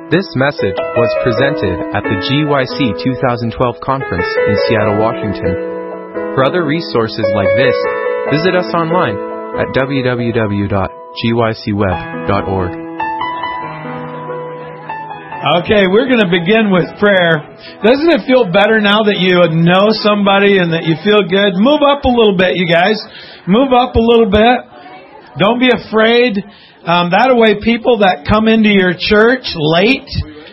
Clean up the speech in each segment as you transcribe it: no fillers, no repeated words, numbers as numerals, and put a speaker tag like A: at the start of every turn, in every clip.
A: This message was presented at the GYC 2012 conference in Seattle, Washington. For other resources like this, visit us online at www.gycweb.org.
B: Okay, we're going to begin with prayer. Doesn't it feel better now that you know somebody and that you feel good? Move up a little bit, you guys. Move up a little bit. Don't be afraid. That way, people that come into your church late,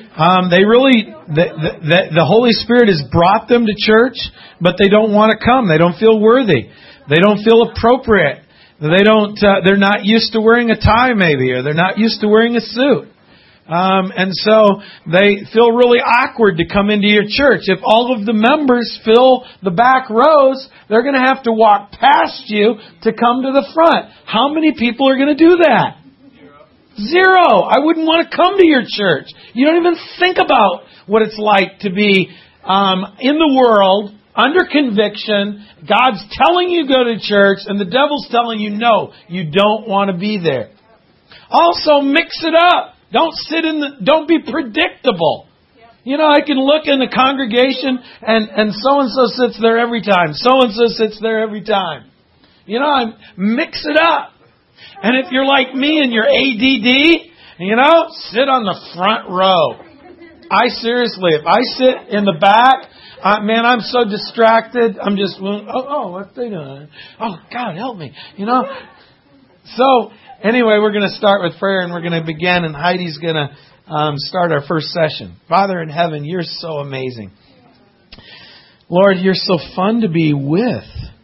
B: the Holy Spirit has brought them to church, but they don't want to come. They don't feel worthy. They don't feel appropriate. They're not used to wearing a tie, maybe, or they're not used to wearing a suit. And so they feel really awkward to come into your church. If all of the members fill the back rows, they're going to have to walk past you to come to the front. How many people are going to do that? Zero. I wouldn't want to come to your church. You don't even think about what it's like to be in the world, under conviction. God's telling you go to church, and the devil's telling you no, you don't want to be there. Also, mix it up. Don't be predictable. You know, I can look in the congregation and so-and-so sits there every time. So-and-so sits there every time. You know, mix it up. And if you're like me and you're ADD, sit on the front row. If I sit in the back, I'm so distracted. I'm just, what's they doing? Oh, God, help me. So, anyway, we're going to start with prayer and we're going to begin, and Heidi's going to start our first session. Father in heaven, you're so amazing. Lord, you're so fun to be with.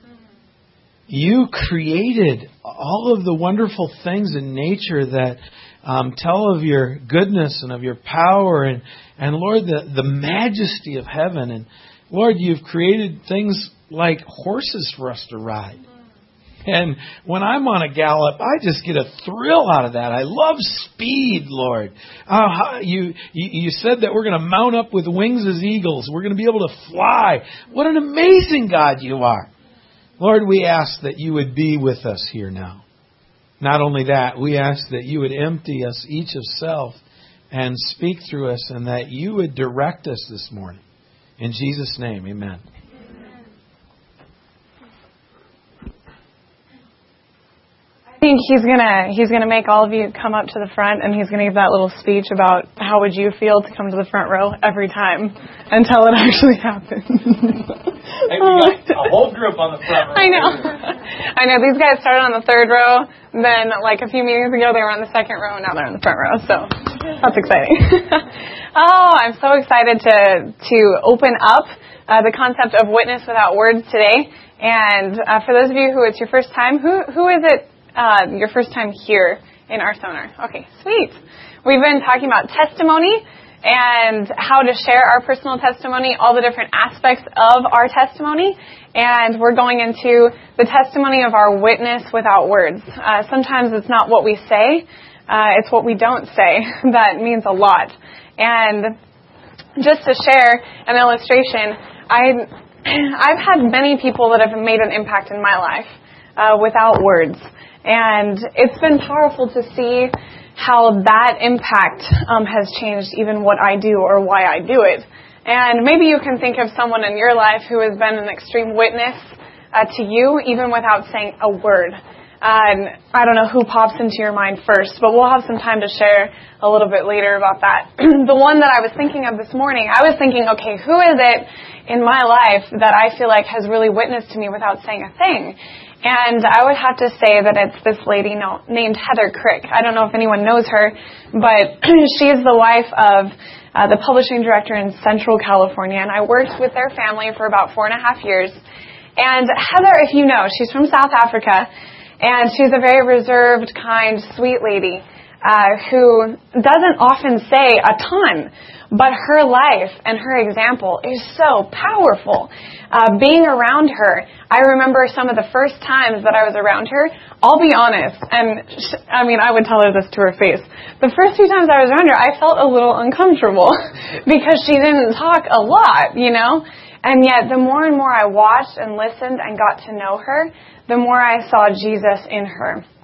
B: You created all of the wonderful things in nature that tell of your goodness and of your power and Lord, the majesty of heaven. And Lord, you've created things like horses for us to ride. And when I'm on a gallop, I just get a thrill out of that. I love speed, Lord. You said that we're going to mount up with wings as eagles. We're going to be able to fly. What an amazing God you are. Lord, we ask that you would be with us here now. Not only that, we ask that you would empty us each of self and speak through us, and that you would direct us this morning. In Jesus' name, amen.
C: I think he's gonna make all of you come up to the front, and he's gonna give that little speech about how would you feel to come to the front row every time until it actually happens.
B: Hey, we got a whole group on the front row.
C: I know. These guys started on the third row. Then, like a few meetings ago, they were on the second row, and now they're on the front row. So that's exciting. I'm so excited to open up the concept of witness without words today. And for those of you who it's your first time, who is it? Your first time here in our sonar. Okay, sweet. We've been talking about testimony and how to share our personal testimony, all the different aspects of our testimony, and we're going into the testimony of our witness without words. Sometimes it's not what we say, it's what we don't say that means a lot. And just to share an illustration, I've had many people that have made an impact in my life without words. And it's been powerful to see how that impact has changed even what I do or why I do it. And maybe you can think of someone in your life who has been an extreme witness to you, even without saying a word. I don't know who pops into your mind first, but we'll have some time to share a little bit later about that. The one that I was thinking of this morning, I was thinking, okay, who is it in my life that I feel like has really witnessed to me without saying a thing? And I would have to say that it's this lady named Heather Crick. I don't know if anyone knows her, but she is the wife of the publishing director in Central California, and I worked with their family for about 4.5 years. And Heather, if you know, she's from South Africa, and she's a very reserved, kind, sweet lady who doesn't often say a ton, but her life and her example is so powerful. Being around her, I remember some of the first times that I was around her. I'll be honest, and I would tell her this to her face. The first few times I was around her, I felt a little uncomfortable because she didn't talk a lot, And yet, the more and more I watched and listened and got to know her, the more I saw Jesus in her.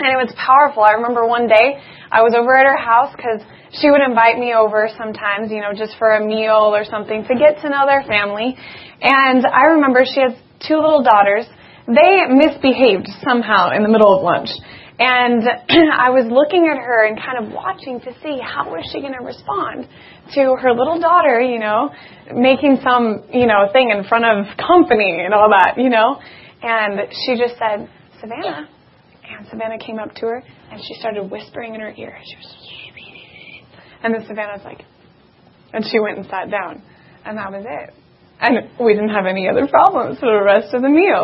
C: And it was powerful. I remember one day I was over at her house because she would invite me over sometimes, just for a meal or something to get to know their family. And I remember she has 2 little daughters. They misbehaved somehow in the middle of lunch. And I was looking at her and kind of watching to see how was she going to respond to her little daughter, making some, thing in front of company and all that, And she just said, Savannah. And Savannah came up to her and she started whispering in her ear. She was, and then Savannah's like, and she went and sat down. And that was it. And we didn't have any other problems for the rest of the meal,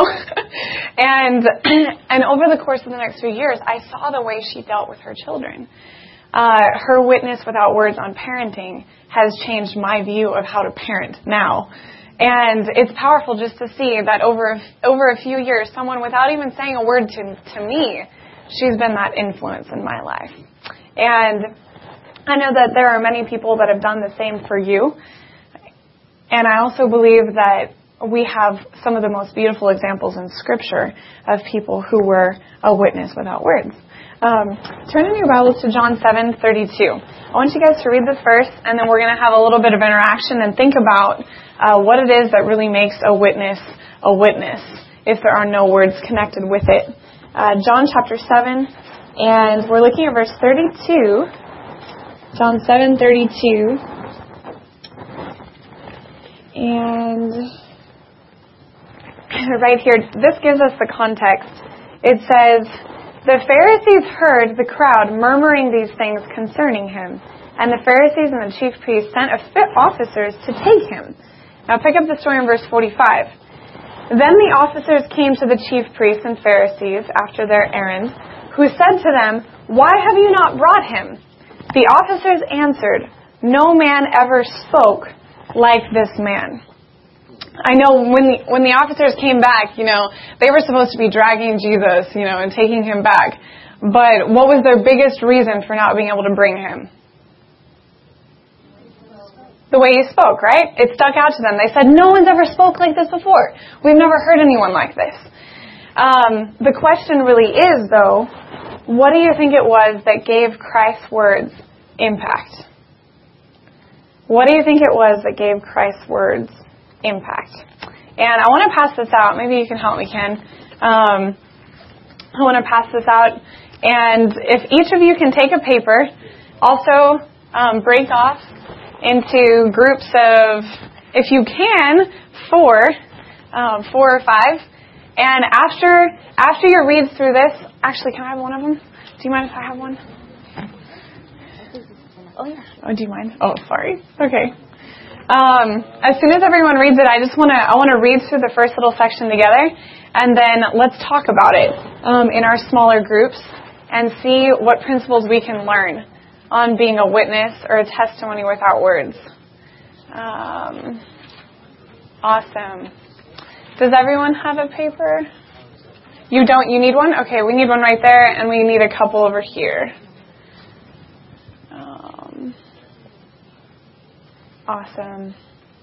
C: And over the course of the next few years, I saw the way she dealt with her children. Her witness without words on parenting has changed my view of how to parent now. And it's powerful just to see that over a few years, someone without even saying a word to me, she's been that influence in my life. And I know that there are many people that have done the same for you. And I also believe that we have some of the most beautiful examples in Scripture of people who were a witness without words. Turn in your Bibles to John 7:32. I want you guys to read this verse, and then we're going to have a little bit of interaction and think about what it is that really makes a witness if there are no words connected with it. John chapter 7, and we're looking at verse 32. John 7:32. And right here, this gives us the context. It says, the Pharisees heard the crowd murmuring these things concerning him, and the Pharisees and the chief priests sent officers to take him. Now pick up the story in verse 45. Then the officers came to the chief priests and Pharisees after their errand, who said to them, why have you not brought him? The officers answered, no man ever spoke like this man. I know when the officers came back, they were supposed to be dragging Jesus, and taking him back. But what was their biggest reason for not being able to bring him? The way he spoke, right? It stuck out to them. They said, no one's ever spoke like this before. We've never heard anyone like this. The question really is, though, what do you think it was that gave Christ's words impact? What do you think it was that gave Christ's words impact? And I want to pass this out. Maybe you can help me, Ken. I want to pass this out. And if each of you can take a paper, also break off into groups of, if you can, 4 or 5. And after you read through this, actually, can I have one of them? Do you mind if I have one? Oh, yeah. Oh, do you mind? Oh, sorry. Okay. As soon as everyone reads it, I want to read through the first little section together, and then let's talk about it in our smaller groups and see what principles we can learn on being a witness or a testimony without words. Awesome. Does everyone have a paper? You don't? You need one? Okay, we need one right there, and we need a couple over here. Awesome.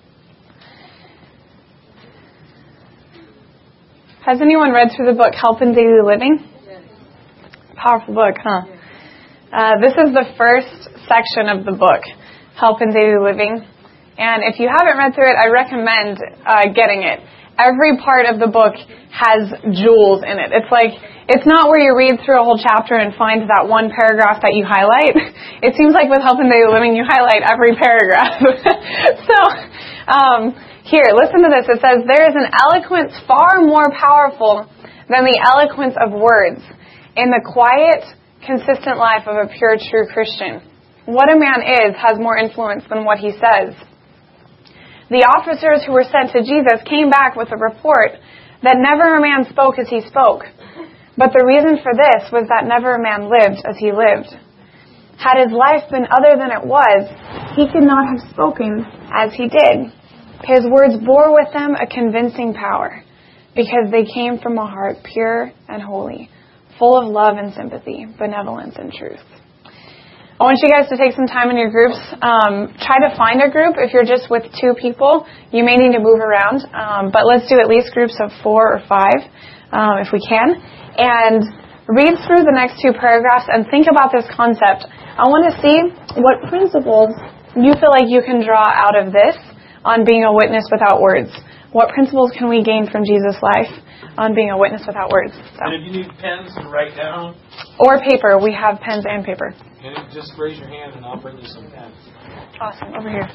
C: Has anyone read through the book Help in Daily Living? Yes. Powerful book, huh? This is the first section of the book, Help in Daily Living. And if you haven't read through it, I recommend getting it. Every part of the book has jewels in it. It's not where you read through a whole chapter and find that one paragraph that you highlight. It seems like with Help in Daily Living, you highlight every paragraph. So, here, listen to this. It says, there is an eloquence far more powerful than the eloquence of words in the quiet, consistent life of a pure, true Christian. What a man is has more influence than what he says. The officers who were sent to Jesus came back with a report that never a man spoke as he spoke. But the reason for this was that never a man lived as he lived. Had his life been other than it was, he could not have spoken as he did. His words bore with them a convincing power because they came from a heart pure and holy, full of love and sympathy, benevolence and truth. I want you guys to take some time in your groups. Try to find a group. If you're just with 2 people, you may need to move around. But let's do at least groups of 4 or 5 if we can. And read through the next 2 paragraphs and think about this concept. I want to see what principles you feel like you can draw out of this on being a witness without words. What principles can we gain from Jesus' life on being a witness without words? So.
B: And if you need pens to write down.
C: Or paper. We have pens and paper.
B: And just raise your hand and I'll bring you some pens.
C: Awesome. Over here.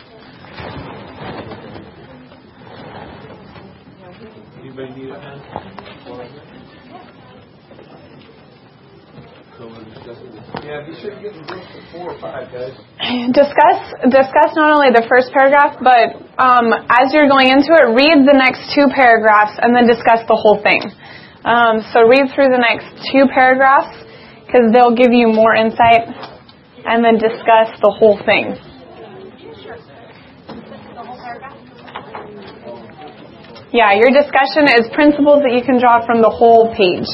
B: Anybody need a pen? Yeah, be sure to get the book for 4 or 5, guys.
C: Discuss not only the first paragraph, but as you're going into it, read the next 2 paragraphs and then discuss the whole thing. So read through the next 2 paragraphs because they'll give you more insight, and then discuss the whole thing. Yeah, your discussion is principles that you can draw from the whole page.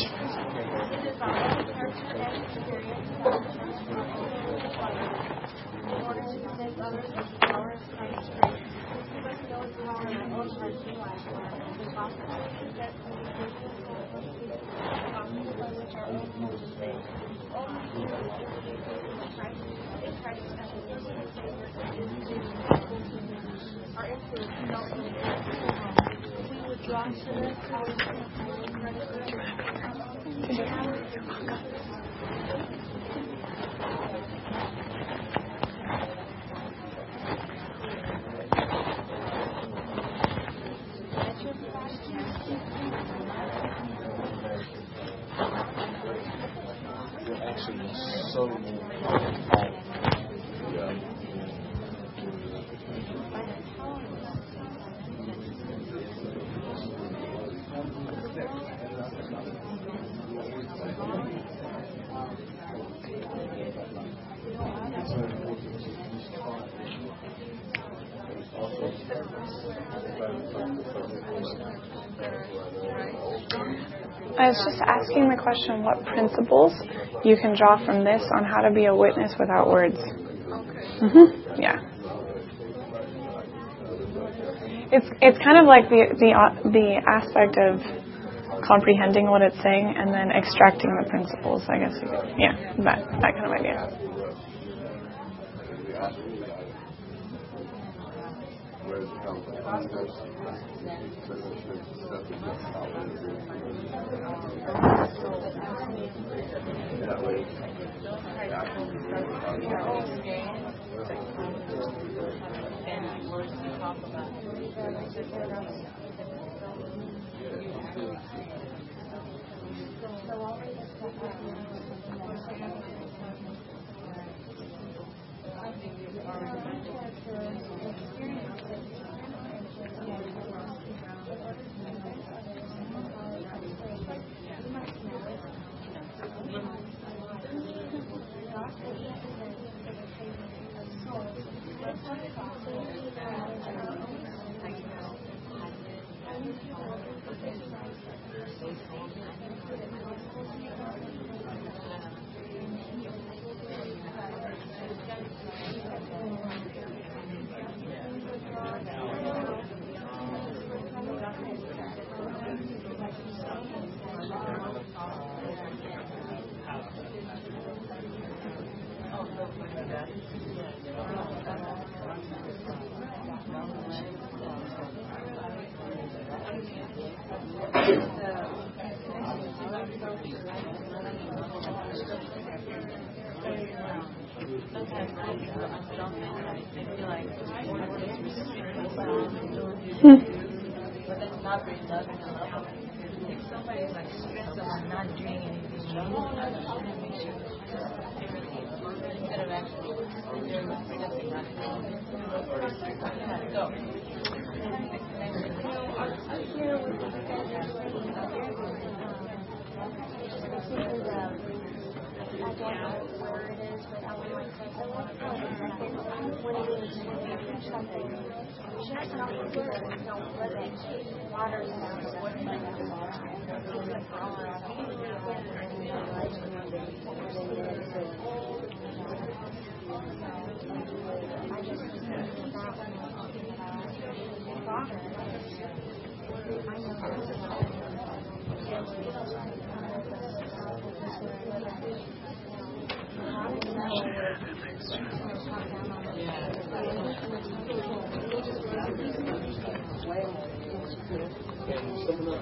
C: I was just asking the question, what principles you can draw from this on how to be a witness without words. Yeah. It's kind of like the aspect of comprehending what it's saying and then extracting the principles, I guess. Yeah, that kind of idea.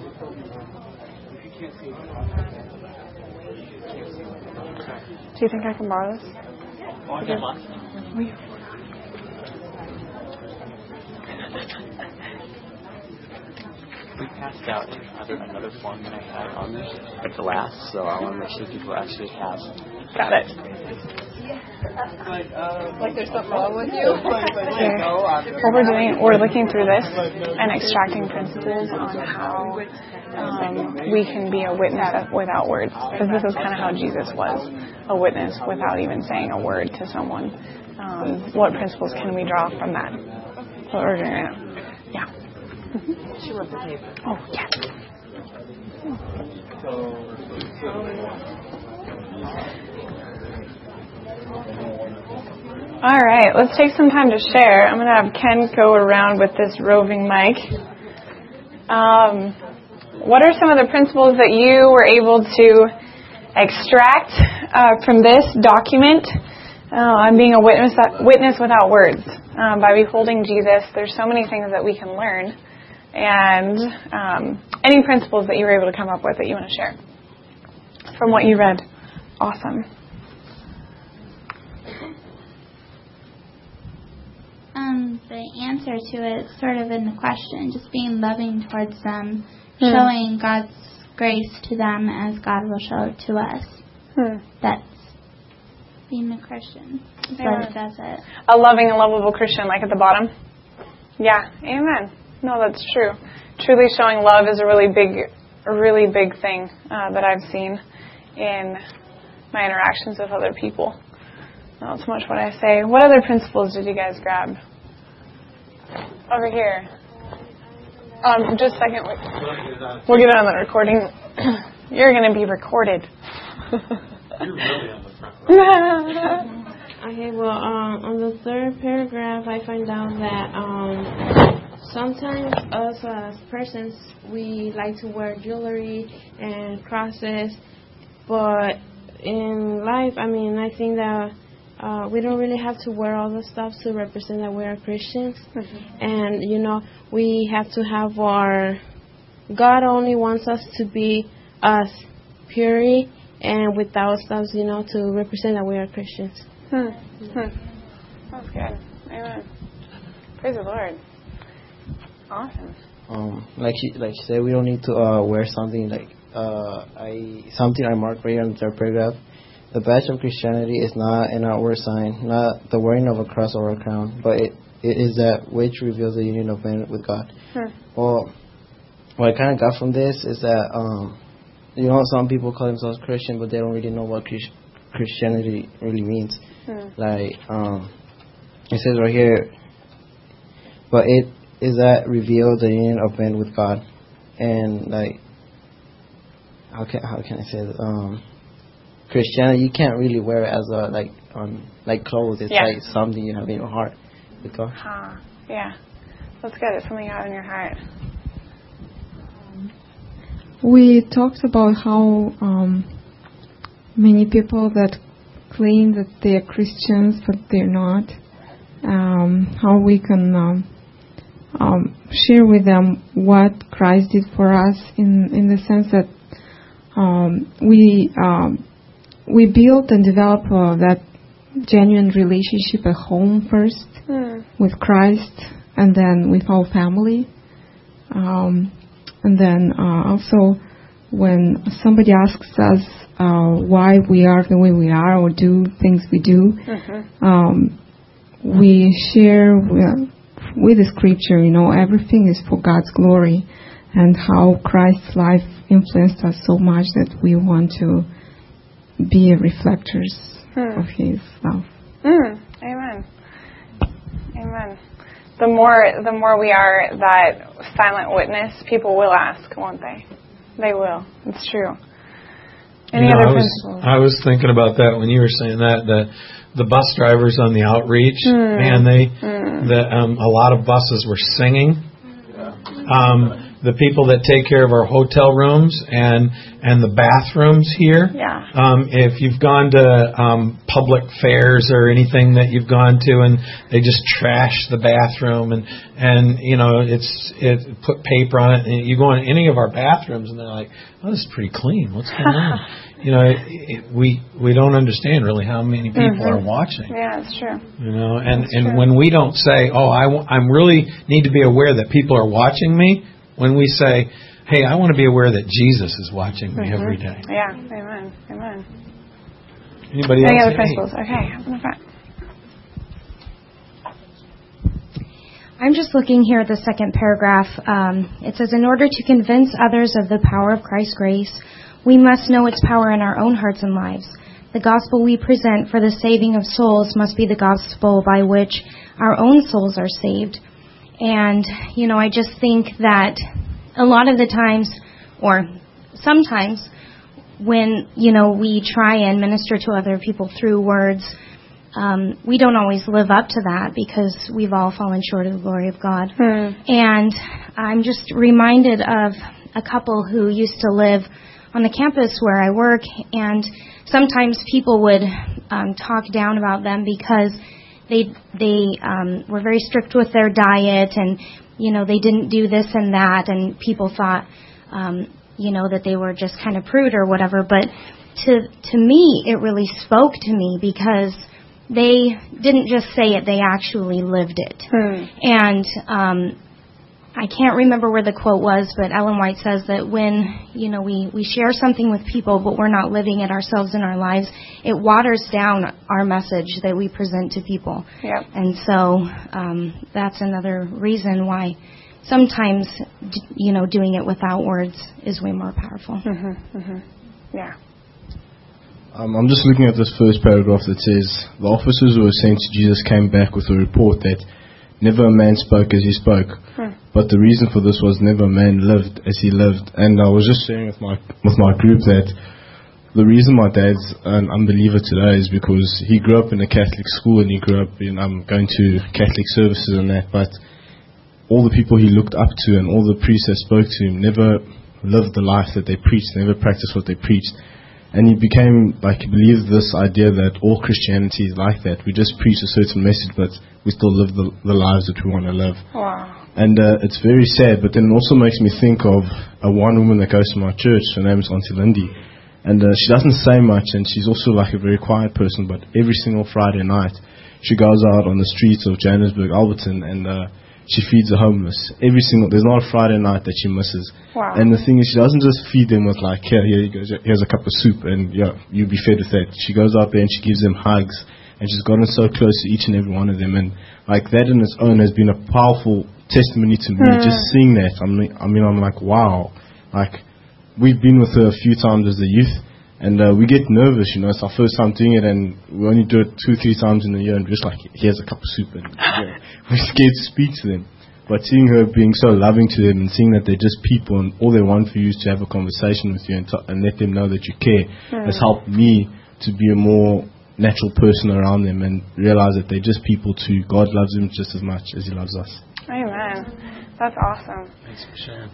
C: Do you think I can borrow this?
D: We passed out another form that I had on this at the last, so I want to make sure people actually have.
C: Got it.
E: Like there's something wrong with you?
C: Okay. What we're doing, we're looking through this and extracting principles on how we can be a witness without words. Because this is kind of how Jesus was, a witness without even saying a word to someone. What principles can we draw from that? What we're doing right now. Yeah.
E: She wants the paper.
C: Oh, yes. All right, let's take some time to share. I'm going to have Ken go around with this roving mic. What are some of the principles that you were able to extract from this document on being a witness without words? By beholding Jesus, there's so many things that we can learn. And any principles that you were able to come up with that you want to share from what you read. Awesome.
F: The answer to it is sort of in the question, just being loving towards them, showing God's grace to them as God will show it to us. That's being a Christian. But that's it.
C: A loving and lovable Christian, like at the bottom? Yeah, amen. No, that's true. Truly showing love is a really big thing that I've seen in my interactions with other people. Not so much what I say. What other principles did you guys grab? Over here. Just a second. We'll get it on the recording. You're going to be recorded.
D: You're really on the front.
G: Okay, well, on the third paragraph, I find out that sometimes us as persons, we like to wear jewelry and crosses, but in life, I mean, I think that we don't really have to wear all the stuff to represent that we are Christians. And, you know, we have to have God only wants us to be us, pure and without stuff, you know, to represent that we are Christians.
C: That's good. Amen. Praise the Lord. Awesome.
H: Like she said, we don't need to wear something like something I marked right here in the third paragraph. The badge of Christianity is not an outward sign, not the wearing of a cross or a crown, but it is that which reveals the union of man with God. Well, what I kind of got from this is that you know, some people call themselves Christian, but they don't really know what Christianity really means. Like it says right here, but it is that reveal the union of man with God. And like how can I say that? Christianity, you can't really wear it as a like clothes. It's like something you have in your heart with God.
C: Yeah, that's good. It's something you have in your heart.
I: We talked about how many people that claim that they are Christians but they're not. How we can share with them what Christ did for us in the sense that we built and developed that genuine relationship at home first with Christ, and then with our family. And then also when somebody asks us why we are the way we are or do things we do, we share with the scripture, you know, everything is for God's glory, and how Christ's life influenced us so much that we want to be reflectors of His love.
C: Amen. Amen. The more we are that silent witness, people will ask, won't they? They will. It's true. Any other principles?
B: I was thinking about that when you were saying that the bus drivers on the outreach, man, a lot of buses were singing. the people that take care of our hotel rooms and the bathrooms here.
C: Yeah.
B: If you've gone to public fairs or anything that you've gone to, and they just trash the bathroom, and you know it put paper on it, and you go in any of our bathrooms and they're like, "Oh, this is pretty clean. What's going on?" You know, we don't understand really how many people are watching.
C: Yeah, it's true.
B: You know, and when we don't say, "Oh, I'm really need to be aware that people are watching me," when we say, "Hey, I want to be aware that Jesus is watching me every day."
C: Yeah, amen, amen.
B: Anybody else?
C: Any other principles? Okay, up in the front.
J: I'm just looking here at the second paragraph. It says, in order to convince others of the power of Christ's grace, we must know its power in our own hearts and lives. The gospel we present for the saving of souls must be the gospel by which our own souls are saved. And, you know, I just think that a lot of the times, or sometimes, when, you know, we try and minister to other people through words, we don't always live up to that because we've all fallen short of the glory of God. And I'm just reminded of a couple who used to live on the campus where I work, and sometimes people would talk down about them because they were very strict with their diet, and you know they didn't do this and that, and people thought you know that they were just kind of prude or whatever. But to me, it really spoke to me because they didn't just say it; they actually lived it. And I can't remember where the quote was, but Ellen White says that when, you know, we share something with people, but we're not living it ourselves in our lives, it waters down our message that we present to people.
C: Yep.
J: And so that's another reason why sometimes, you know, doing it without words is way more powerful.
C: Yeah.
K: I'm just looking at this first paragraph that says, the officers who were sent to Jesus came back with a report that never a man spoke as he spoke, but the reason for this was never a man lived as he lived. And I was just sharing with my group that the reason my dad's an unbeliever today is because he grew up in a Catholic school and he grew up in going to Catholic services and that, but all the people he looked up to and all the priests that spoke to him never lived the life that they preached, never practiced what they preached. And he became, he believed this idea that all Christianity is like that. We just preach a certain message, but we still live the lives that we want to live.
C: Wow.
K: And it's very sad, but then it also makes me think of one woman that goes to my church. Her name is Auntie Lindy. And she doesn't say much, and she's also like a very quiet person, but every single Friday night, she goes out on the streets of Johannesburg, Alberton, and she feeds the homeless. There's not a Friday night that she misses.
C: Wow.
K: And the thing is, she doesn't just feed them with here you go, here's a cup of soup, and yeah, you'll be fed with that. She goes out there and she gives them hugs, and she's gotten so close to each and every one of them, and that in its own has been a powerful testimony to me. Just seeing that, I'm like, wow. We've been with her a few times as a youth, and we get nervous, you know. It's our first time doing it, and we only do it 2-3 times in a year, and we're just here's a cup of soup, and we're scared to speak to them. But seeing her being so loving to them, and seeing that they're just people, and all they want for you is to have a conversation with you and let them know that you care, has helped me to be a more natural person around them and realize that they're just people too. God loves them just as much as He loves us.
C: Amen. That's awesome.
B: Thanks for sharing.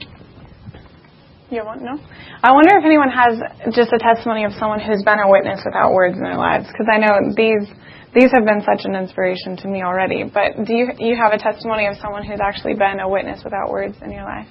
C: You want no? I wonder if anyone has just a testimony of someone who's been a witness without words in their lives, because I know these have been such an inspiration to me already. But do you have a testimony of someone who's actually been a witness without words in your life?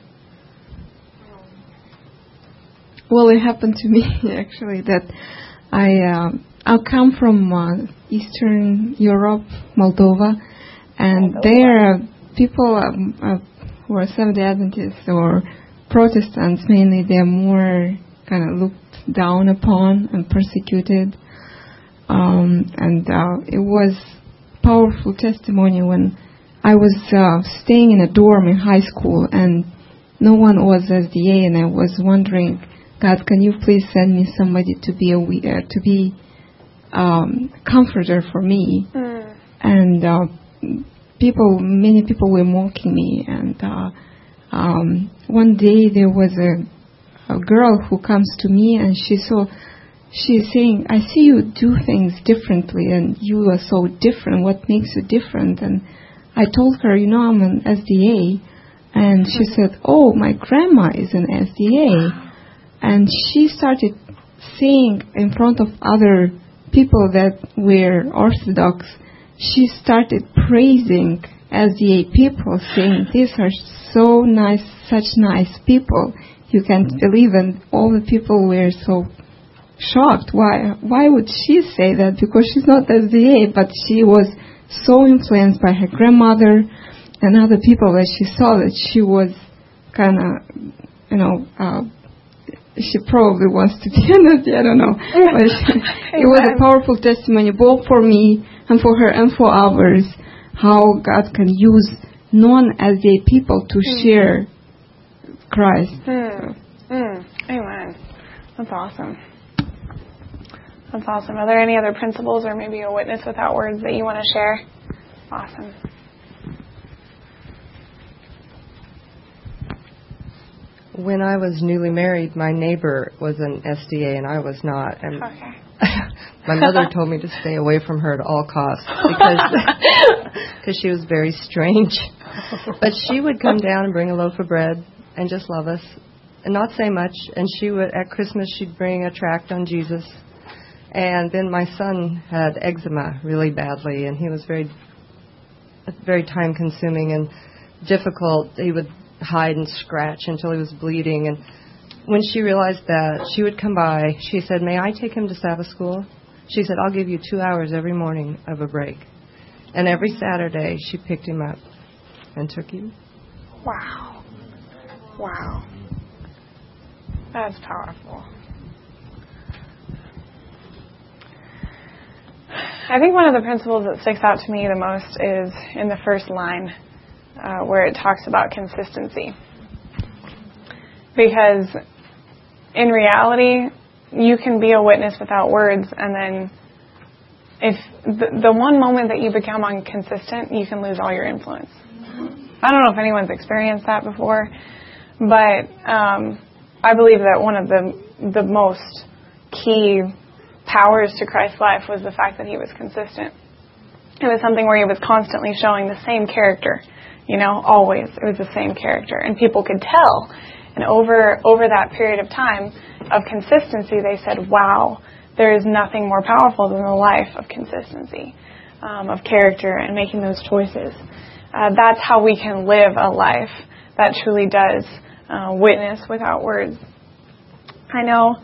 I: Well, it happened to me actually that I come from Eastern Europe, Moldova, and there people who are Seventh-day Adventists or Protestants mainly, they're more kind of looked down upon and persecuted. And it was powerful testimony when I was staying in a dorm in high school and no one was SDA, and I was wondering, God, can you please send me somebody to be comforter for me? And many people were mocking me, and one day there was a girl who comes to me, and she's saying, I see you do things differently, and you are so different. What makes you different? And I told her, I'm an SDA, And she said, oh, my grandma is an SDA. And she started saying in front of other people that were Orthodox, she started praising SDA people, saying, these are so nice, such nice people. You can't believe it. All the people were so shocked. Why would she say that? Because she's not SDA, but she was so influenced by her grandmother and other people that she saw that she was kind of, she probably wants to be an SDA, I don't know. But it was a powerful testimony both for me and for her and for others, how God can use non-SDA people to share Christ.
C: Amen. That's awesome. That's awesome. Are there any other principles or maybe a witness without words that you want to share? Awesome.
E: When I was newly married, my neighbor was an SDA and I was not. And my mother told me to stay away from her at all costs because she was very strange. But she would come down and bring a loaf of bread and just love us and not say much. And she would, at Christmas, she'd bring a tract on Jesus. And then my son had eczema really badly, and he was very time-consuming and difficult. He would hide and scratch until he was bleeding. And when she realized that, she would come by. She said, may I take him to Sabbath school? She said, I'll give you 2 hours every morning of a break. And every Saturday, she picked him up and took him.
C: Wow. Wow. That's powerful. I think one of the principles that sticks out to me the most is in the first line where it talks about consistency. Because in reality, you can be a witness without words, and then if the one moment that you become inconsistent, you can lose all your influence. I don't know if anyone's experienced that before, but I believe that one of the most key powers to Christ's life was the fact that he was consistent. It was something where he was constantly showing the same character, always. It was the same character. And people could tell. And over that period of time of consistency, they said, wow, there is nothing more powerful than the life of consistency, of character and making those choices. That's how we can live a life that truly does witness without words. I know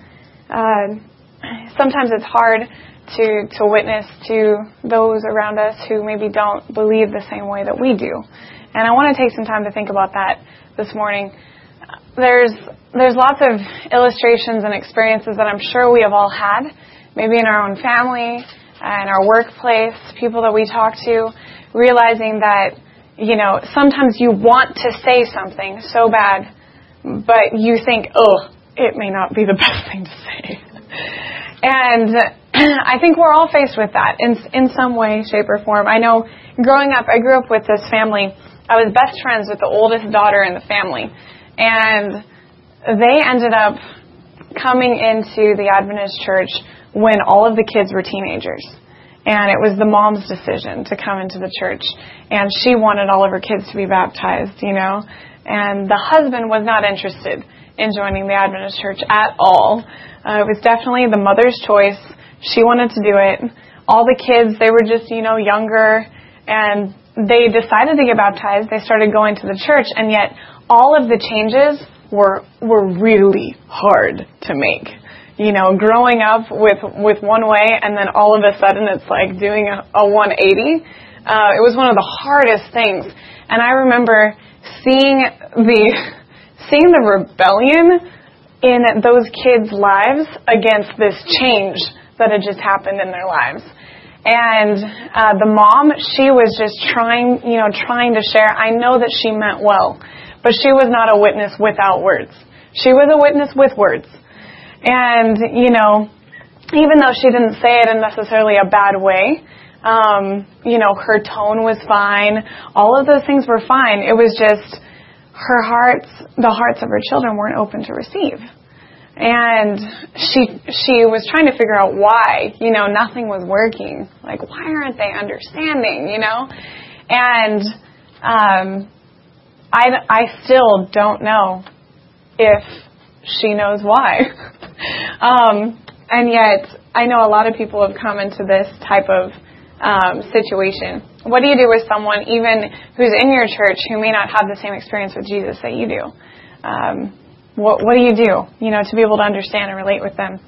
C: sometimes it's hard to witness to those around us who maybe don't believe the same way that we do. And I want to take some time to think about that this morning. There's lots of illustrations and experiences that I'm sure we have all had, maybe in our own family, in our workplace, people that we talk to, realizing that, sometimes you want to say something so bad, but you think, it may not be the best thing to say. And I think we're all faced with that in some way, shape, or form. I know growing up, I grew up with this family. I was best friends with the oldest daughter in the family. And they ended up coming into the Adventist church when all of the kids were teenagers. And it was the mom's decision to come into the church. And she wanted all of her kids to be baptized, And the husband was not interested in joining the Adventist church at all. It was definitely the mother's choice. She wanted to do it. All the kids, they were just, younger. And they decided to get baptized. They started going to the church. And yet all of the changes were really hard to make. Growing up with one way and then all of a sudden it's like doing a 180. It was one of the hardest things. And I remember seeing the rebellion in those kids' lives against this change that had just happened in their lives. And the mom, she was just trying to share. I know that she meant well, but she was not a witness without words. She was a witness with words. And, even though she didn't say it in necessarily a bad way, her tone was fine. All of those things were fine. It was just the hearts of her children weren't open to receive. And she was trying to figure out why, nothing was working. Like, why aren't they understanding, And I still don't know if she knows why. And yet, I know a lot of people have come into this type of situation. What do you do with someone, even who's in your church, who may not have the same experience with Jesus that you do? What do you do, to be able to understand and relate with them?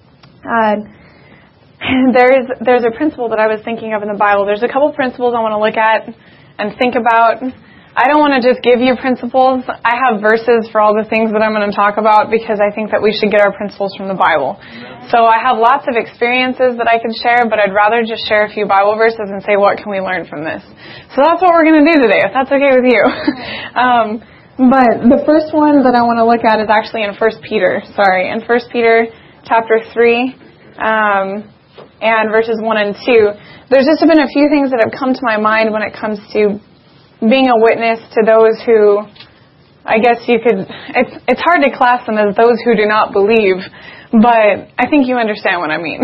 C: There's a principle that I was thinking of in the Bible. There's a couple principles I want to look at and think about. I don't want to just give you principles. I have verses for all the things that I'm going to talk about because I think that we should get our principles from the Bible. So I have lots of experiences that I could share, but I'd rather just share a few Bible verses and say, what can we learn from this? So that's what we're going to do today, if that's okay with you. But the first one that I want to look at is actually in 1 Peter. In 1 Peter chapter 3 and verses 1 and 2. There's just been a few things that have come to my mind when it comes to being a witness to those who, I guess you could, it's hard to class them as those who do not believe, but I think you understand what I mean.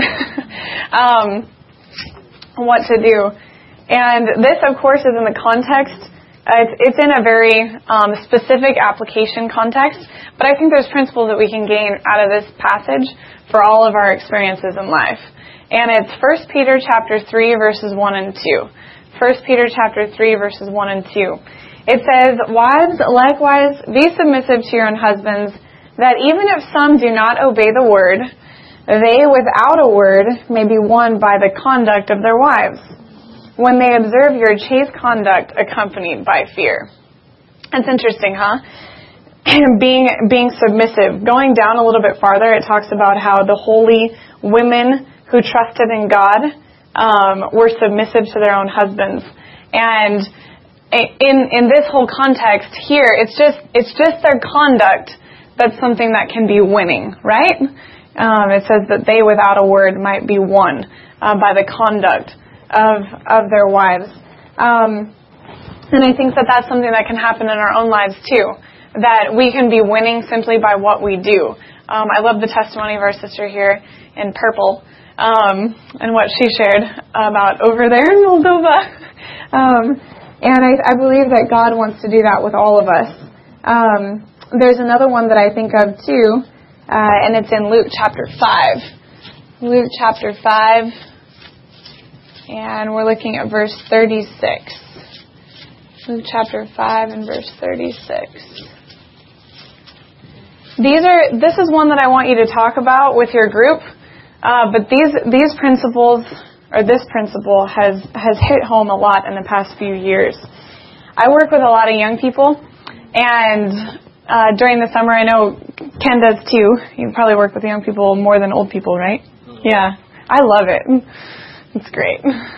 C: What to do. And this, of course, is in the context, it's in a very specific application context, but I think there's principles that we can gain out of this passage for all of our experiences in life. And it's 1 Peter chapter 3, verses 1 and 2. 1 Peter chapter 3, verses 1 and 2. It says, "Wives, likewise, be submissive to your own husbands, that even if some do not obey the word, they without a word may be won by the conduct of their wives, when they observe your chaste conduct accompanied by fear." That's interesting, huh? Being submissive. Going down a little bit farther, it talks about how the holy women who trusted in God were submissive to their own husbands. And in this whole context here, it's just their conduct that's something that can be winning, right? It says that they without a word might be won by the conduct of their wives. And I think that that's something that can happen in our own lives too, that we can be winning simply by what we do. I love the testimony of our sister here in purple. And what she shared about over there in Moldova. And I believe that God wants to do that with all of us. There's another one that I think of too, and it's in Luke chapter 5. Luke chapter 5, and we're looking at verse 36. Luke chapter 5 and verse 36. This is one that I want you to talk about with your group. But these principles, or this principle, has hit home a lot in the past few years. I work with a lot of young people, and during the summer, I know Ken does too. You probably work with young people more than old people, right? Yeah, I love it. It's great.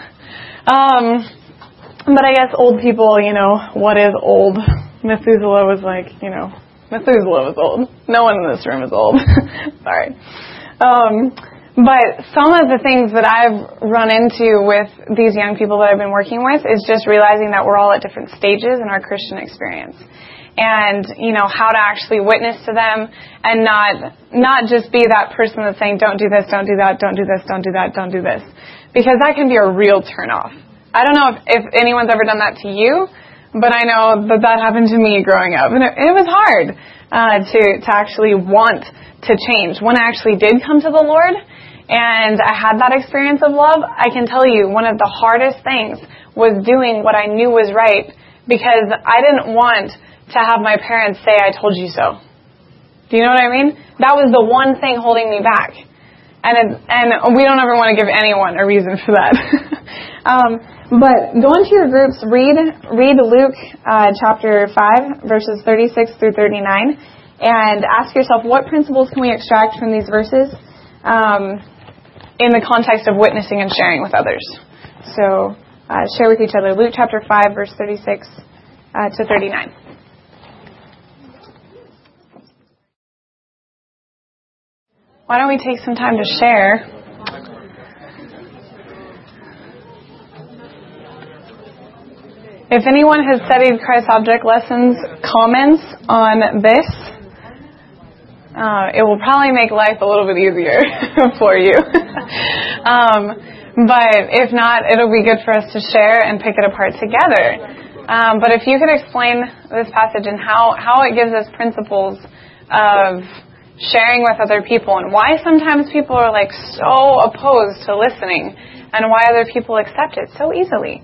C: But I guess old people, what is old? Methuselah was like, Methuselah was old. No one in this room is old. Sorry. But some of the things that I've run into with these young people that I've been working with is just realizing that we're all at different stages in our Christian experience. And, how to actually witness to them and not just be that person that's saying, don't do this, don't do that, don't do this, don't do that, don't do this. Because that can be a real turnoff. I don't know if anyone's ever done that to you, but I know that happened to me growing up. And it was hard to actually want to change. When I actually did come to the Lord, and I had that experience of love, I can tell you one of the hardest things was doing what I knew was right, because I didn't want to have my parents say, "I told you so." Do you know what I mean? That was the one thing holding me back. And we don't ever want to give anyone a reason for that. But go into your groups, read Luke chapter 5, verses 36 through 39, and ask yourself, what principles can we extract from these verses in the context of witnessing and sharing with others? So share with each other. Luke chapter 5, verse 36 to 39. Why don't we take some time to share? If anyone has studied Christ Object Lessons comments on this, it will probably make life a little bit easier for you. But if not, it'll be good for us to share and pick it apart together. But if you could explain this passage and how it gives us principles of sharing with other people, and why sometimes people are like so opposed to listening, and why other people accept it so easily.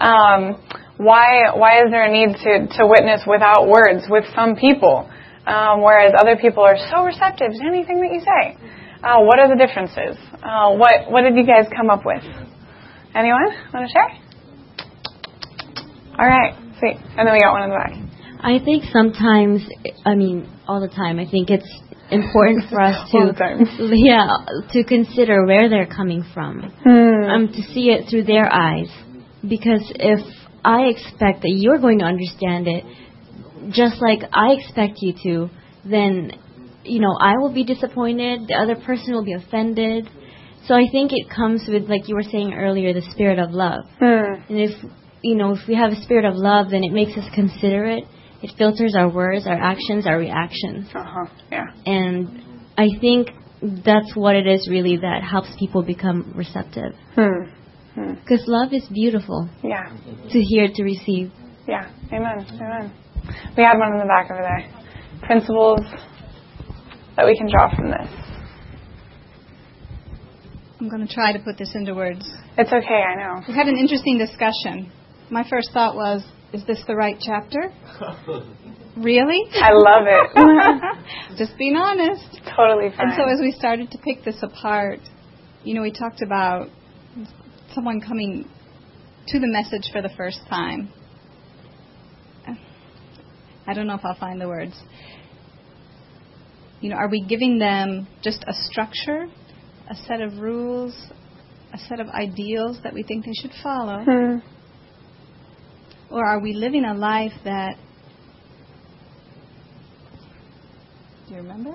C: Why is there a need to witness without words with some people, whereas other people are so receptive to anything that you say? What are the differences? What did you guys come up with? Anyone want to share? All right, sweet. And then we got one in the back.
L: I think sometimes, all the time, I think it's important for us to consider where they're coming from, to see it through their eyes. Because if I expect that you're going to understand it just like I expect you to, then, I will be disappointed, the other person will be offended. So I think it comes with, like you were saying earlier, the spirit of love. And if we have a spirit of love, then it makes us considerate. It filters our words, our actions, our reactions.
C: Yeah.
L: And I think that's what it is really that helps people become receptive. Because love is beautiful.
C: Yeah.
L: To hear, to receive.
C: Yeah. Amen. Amen. We had one in the back over there. Principles that we can draw from this.
M: I'm going to try to put this into words.
C: It's okay, I know.
M: We had an interesting discussion. My first thought was, is this the right chapter? Really?
C: I love it.
M: Just being honest.
C: Totally fine.
M: And so as we started to pick this apart, we talked about someone coming to the message for the first time. I don't know if I'll find the words. Are we giving them just a structure, a set of rules, a set of ideals that we think they should follow? Or are we living a life that... Do you remember?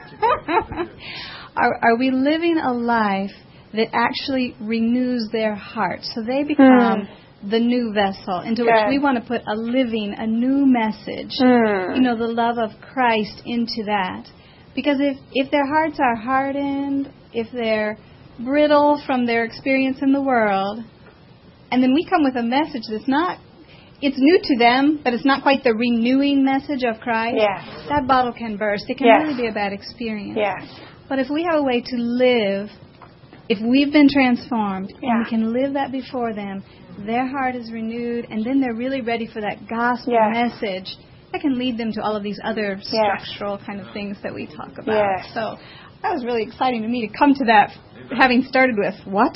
M: Are we living a life that actually renews their heart? So they become the new vessel into which we want to put a new message. The love of Christ into that. Because if their hearts are hardened, if they're brittle from their experience in the world, and then we come with a message that's not... It's new to them, but it's not quite the renewing message of Christ.
C: Yes.
M: That bottle can burst. It can really be a bad experience.
C: Yes.
M: But if we have a way to live, if we've been transformed, and we can live that before them, their heart is renewed, and then they're really ready for that gospel message, that can lead them to all of these other structural kind of things that we talk about.
C: Yes.
M: So that was really exciting to me to come to that, having started with, what?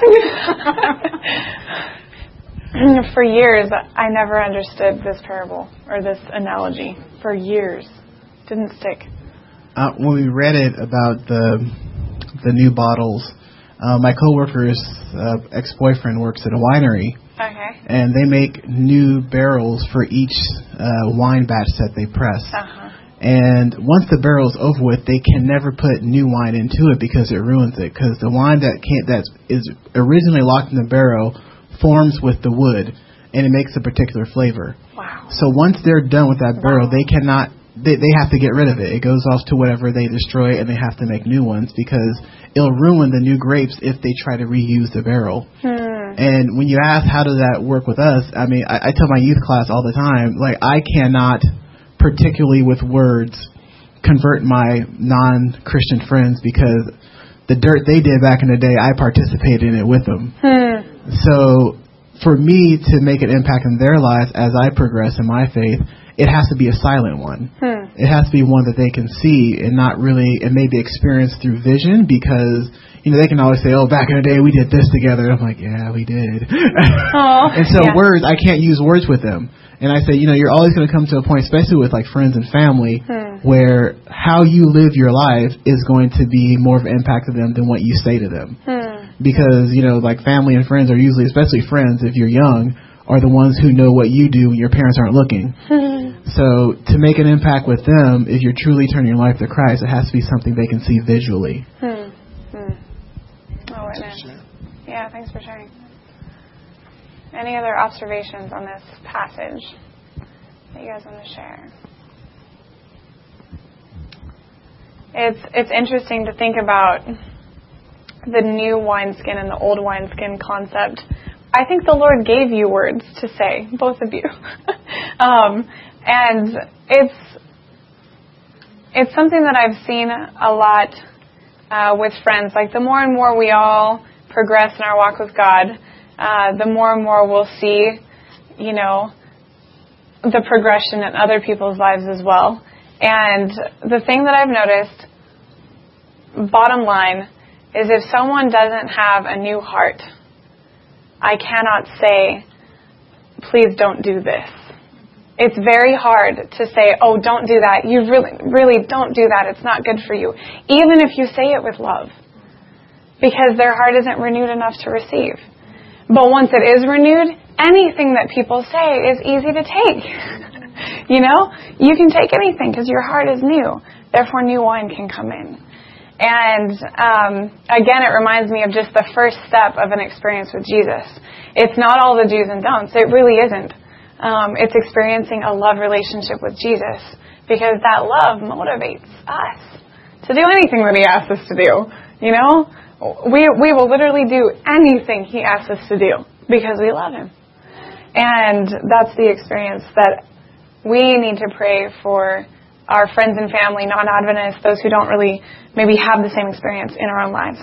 C: For years, I never understood this parable or this analogy. For years. Didn't stick.
N: When we read it about the new bottles, my coworker's ex-boyfriend works at a winery.
C: Okay.
N: And they make new barrels for each wine batch that they press. And once the barrel's over with, they can never put new wine into it because it ruins it. Because the wine that is originally locked in the barrel forms with the wood, and it makes a particular flavor.
C: Wow.
N: So once they're done with that barrel, they cannot. They have to get rid of it. It goes off to whatever they destroy, and they have to make new ones because it'll ruin the new grapes if they try to reuse the barrel. And when you ask how does that work with us, I tell my youth class all the time, like, I cannot, particularly with words, convert my non-Christian friends because the dirt they did back in the day, I participated in it with them. So for me to make an impact in their lives as I progress in my faith, it has to be a silent one. It has to be one that they can see and not really, and maybe experience through vision, because they can always say, oh, back in the day we did this together. I'm like, yeah, we did. And so words, I can't use words with them. And I say, you're always going to come to a point, especially with like friends and family, where how you live your life is going to be more of an impact to them than what you say to them. Because, like family and friends are usually, especially friends, if you're young, are the ones who know what you do when your parents aren't looking. So to make an impact with them, if you're truly turning your life to Christ, it has to be something they can see visually.
C: Oh, witness. Yeah, thanks for sharing. Any other observations on this passage that you guys want to share? It's interesting to think about the new wineskin and the old wineskin concept. I think the Lord gave you words to say, both of you. And it's something that I've seen a lot with friends. Like, the more and more we all progress in our walk with God, the more and more we'll see, the progression in other people's lives as well. And the thing that I've noticed, bottom line, is if someone doesn't have a new heart, I cannot say, please don't do this. It's very hard to say, oh, don't do that. You really don't do that. It's not good for you. Even if you say it with love. Because their heart isn't renewed enough to receive. But once it is renewed, anything that people say is easy to take. You can take anything because your heart is new. Therefore, new wine can come in. And again, it reminds me of just the first step of an experience with Jesus. It's not all the do's and don'ts. It really isn't. It's experiencing a love relationship with Jesus, because that love motivates us to do anything that He asks us to do. We will literally do anything He asks us to do because we love Him. And that's the experience that we need to pray for our friends and family, non-Adventists, those who don't really maybe have the same experience in our own lives.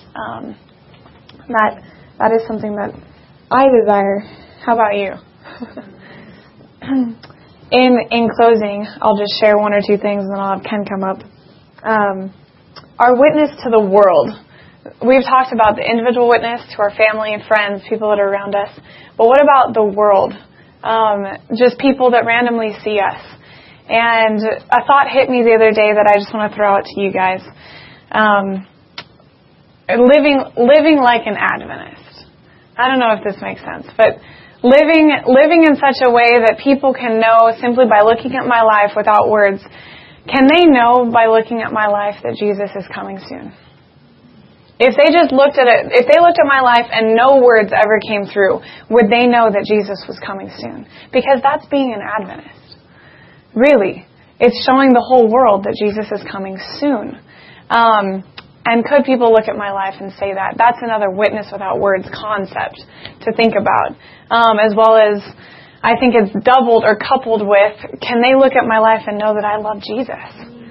C: That is something that I desire. How about you? In closing, I'll just share one or two things, and then I'll have Ken come up. Our witness to the world. We've talked about the individual witness to our family and friends, people that are around us. But what about the world? Just people that randomly see us. And a thought hit me the other day that I just want to throw out to you guys. Living like an Adventist. I don't know if this makes sense, but living in such a way that people can know simply by looking at my life without words. Can they know by looking at my life that Jesus is coming soon? If they just looked at it, if they looked at my life and no words ever came through, would they know that Jesus was coming soon? Because that's being an Adventist. Really. It's showing the whole world that Jesus is coming soon. And could people look at my life and say that? That's another witness without words concept to think about. As well as, I think it's doubled or coupled with, can they look at my life and know that I love Jesus?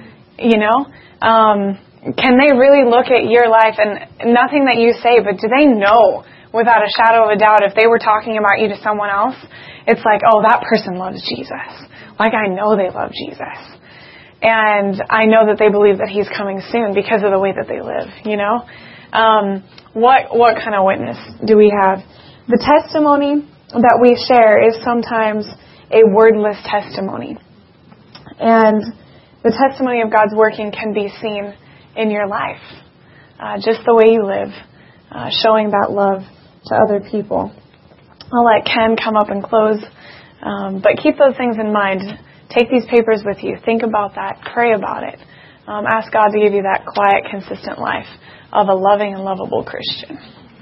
C: Can they really look at your life and nothing that you say, but do they know without a shadow of a doubt, if they were talking about you to someone else, it's like, oh, that person loves Jesus. Like, I know they love Jesus. And I know that they believe that He's coming soon because of the way that they live, What kind of witness do we have? The testimony that we share is sometimes a wordless testimony. And the testimony of God's working can be seen in your life. Just the way you live, showing that love to other people. I'll let Ken come up and close. But keep those things in mind. Take these papers with you. Think about that. Pray about it. Ask God to give you that quiet, consistent life of a loving and lovable Christian.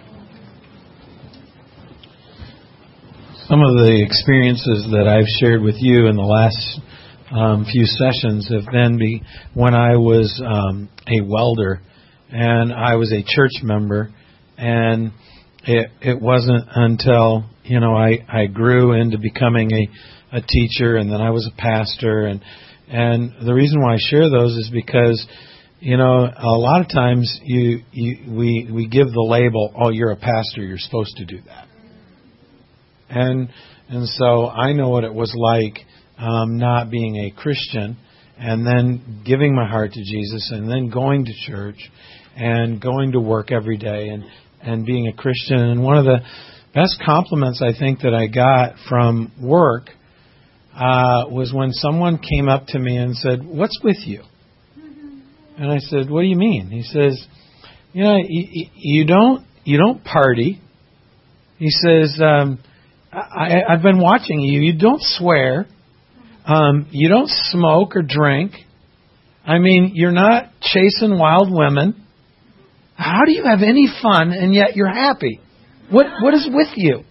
B: Some of the experiences that I've shared with you in the last few sessions have been when I was a welder and I was a church member, and it wasn't until I grew into becoming a teacher, and then I was a pastor, and the reason why I share those is because a lot of times we give the label, oh, you're a pastor, you're supposed to do that, and so I know what it was like not being a Christian, and then giving my heart to Jesus, and then going to church and going to work every day and being a Christian. And one of the best compliments I think that I got from work was when someone came up to me and said, "What's with you?" And I said, "What do you mean?" He says, you don't party." He says, I've been watching you. You don't swear. You don't smoke or drink. I mean, you're not chasing wild women. How do you have any fun and yet you're happy? What is with you?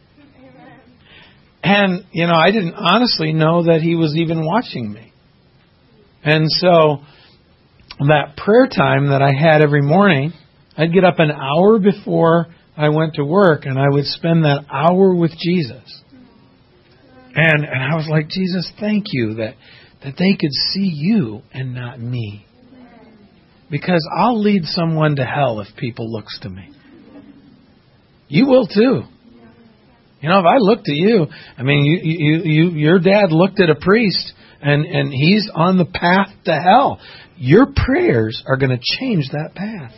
B: And, I didn't honestly know that he was even watching me. And so that prayer time that I had every morning, I'd get up an hour before I went to work and I would spend that hour with Jesus. And I was like, Jesus, thank you that they could see you and not me. Because I'll lead someone to hell if people looks to me. You will too. You know, if I looked at you, I mean, your dad looked at a priest and he's on the path to hell. Your prayers are going to change that path.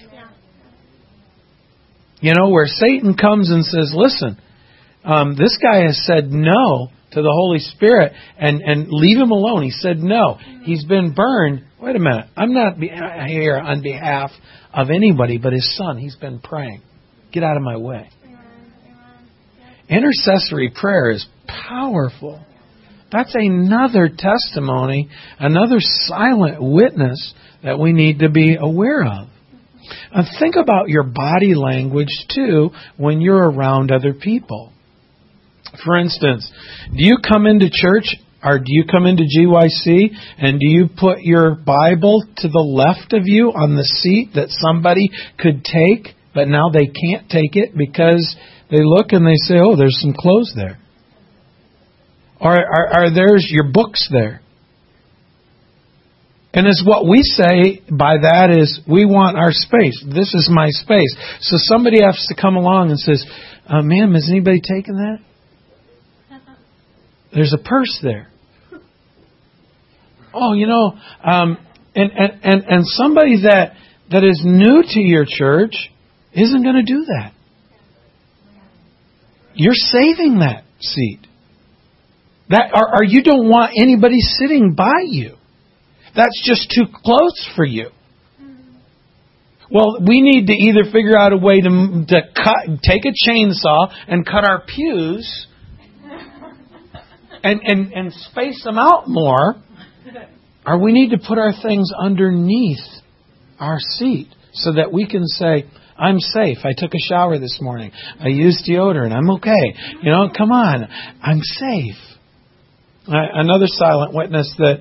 B: You know, where Satan comes and says, listen, this guy has said no to the Holy Spirit and leave him alone. He said no. He's been burned. Wait a minute. I'm not here on behalf of anybody but his son. He's been praying. Get out of my way. Intercessory prayer is powerful. That's another testimony, another silent witness that we need to be aware of. And think about your body language, too, when you're around other people. For instance, do you come into church or do you come into GYC and do you put your Bible to the left of you on the seat that somebody could take, but now they can't take it because they look and they say, oh, there's some clothes there? Or are there's your books there? And it's what we say by that is we want our space. This is my space. So somebody has to come along and says, ma'am, has anybody taken that? There's a purse there. Oh, you know, and somebody that is new to your church isn't going to do that. You're saving that seat. Or you don't want anybody sitting by you. That's just too close for you. Well, we need to either figure out a way to take a chainsaw and cut our pews and space them out more, or we need to put our things underneath our seat so that we can say, I'm safe. I took a shower this morning. I used deodorant. I'm okay. You know, come on. I'm safe. Another silent witness that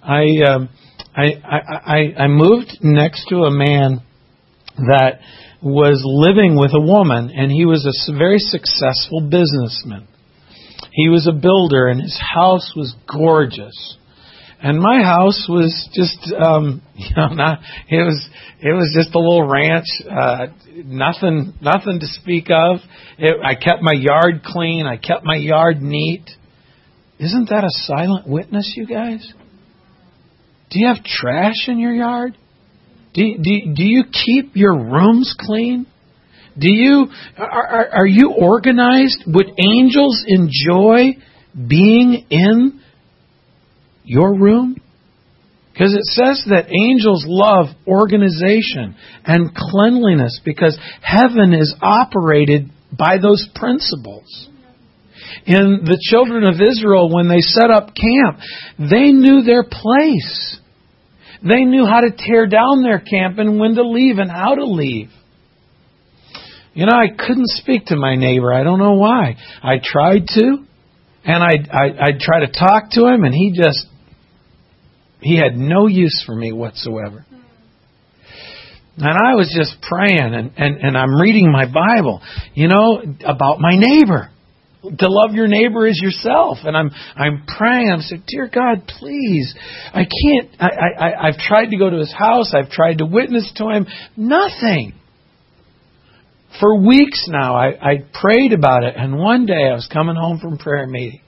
B: I moved next to a man that was living with a woman, and he was a very successful businessman. He was a builder, and his house was gorgeous. And my house was just, it was just a little ranch, nothing to speak of. I kept my yard clean. I kept my yard neat. Isn't that a silent witness, you guys? Do you have trash in your yard? Do you keep your rooms clean? Are you organized? Would angels enjoy being in your room? Because it says that angels love organization and cleanliness because heaven is operated by those principles. In the children of Israel, when they set up camp, they knew their place. They knew how to tear down their camp and when to leave and how to leave. You know, I couldn't speak to my neighbor. I don't know why. I tried to, and I'd try to talk to him, and he had no use for me whatsoever. And I was just praying, and I'm reading my Bible, you know, about my neighbor. To love your neighbor as yourself. And I'm praying. I'm saying, dear God, please. I can't. I've tried to go to his house. I've tried to witness to him. Nothing. For weeks now, I prayed about it. And one day I was coming home from prayer meeting.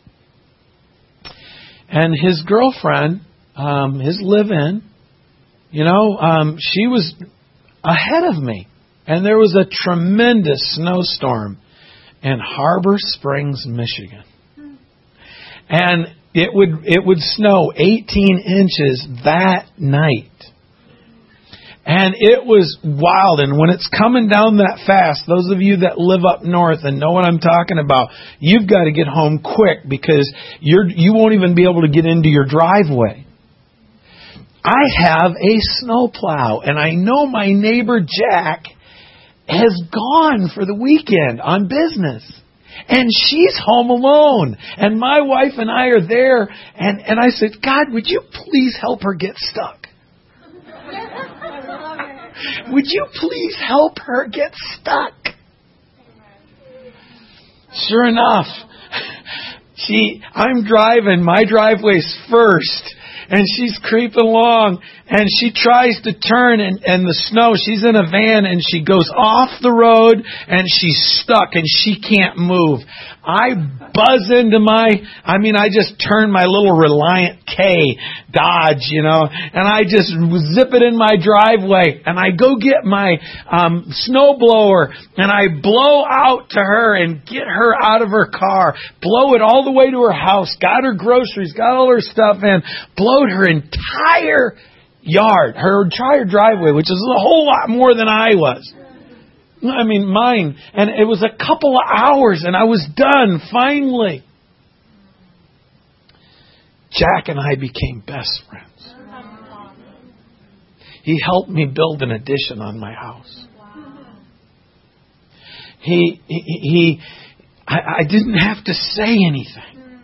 B: And his girlfriend, his live-in, you know, she was ahead of me. And there was a tremendous snowstorm in Harbor Springs, Michigan. And it would snow 18 inches that night. And it was wild. And when it's coming down that fast, those of you that live up north and know what I'm talking about, you've got to get home quick because you won't even be able to get into your driveway. I have a snowplow, and I know my neighbor Jack has gone for the weekend on business. And she's home alone. And my wife and I are there. And I said, God, would you please help her get stuck? Would you please help her get stuck? Sure enough, I'm driving, my driveway's first, and she's creeping along, and she tries to turn, and the snow, she's in a van, and she goes off the road, and she's stuck, and she can't move. I buzz into I just turn my little Reliant K Dodge, and I just zip it in my driveway, and I go get my snowblower, and I blow out to her and get her out of her car, blow it all the way to her house, got her groceries, got all her stuff in, blowed her entire yard, her entire driveway, which is a whole lot more than I was. Mine. And it was a couple of hours and I was done, finally. Jack and I became best friends. He helped me build an addition on my house. I didn't have to say anything.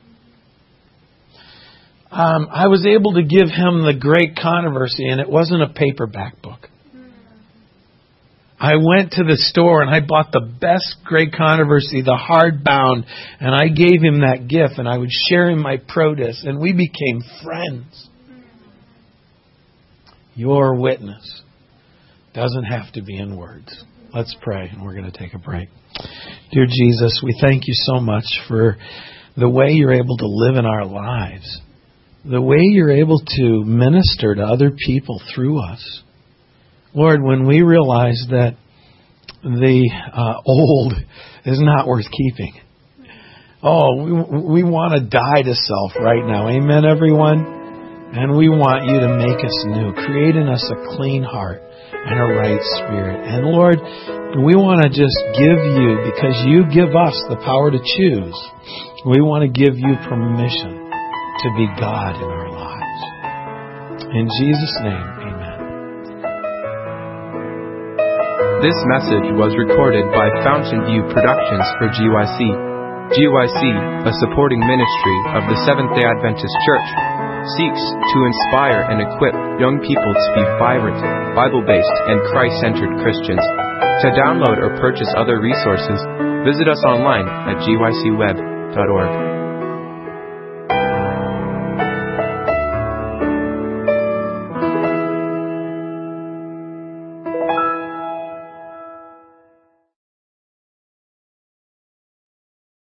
B: I was able to give him The Great Controversy, and it wasn't a paperback book. I went to the store and I bought the best Great Controversy, the hardbound, and I gave him that gift, and I would share him my produce, and we became friends. Your witness doesn't have to be in words. Let's pray, and we're going to take a break. Dear Jesus, we thank you so much for the way you're able to live in our lives, the way you're able to minister to other people through us. Lord, when we realize that the old is not worth keeping, we want to die to self right now. Amen, everyone? And we want you to make us new. Create in us a clean heart and a right spirit. And Lord, we want to just give you, because you give us the power to choose, we want to give you permission to be God in our lives. In Jesus' name, amen.
A: This message was recorded by Fountain View Productions for GYC. GYC, a supporting ministry of the Seventh-day Adventist Church, seeks to inspire and equip young people to be vibrant, Bible-based, and Christ-centered Christians. To download or purchase other resources, visit us online at gycweb.org.